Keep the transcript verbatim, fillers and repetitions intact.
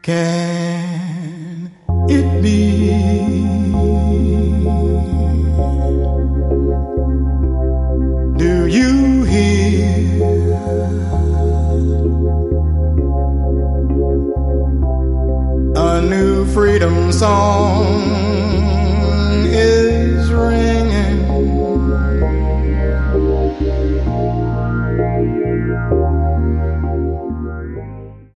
Can it be? Do you hear a new freedom song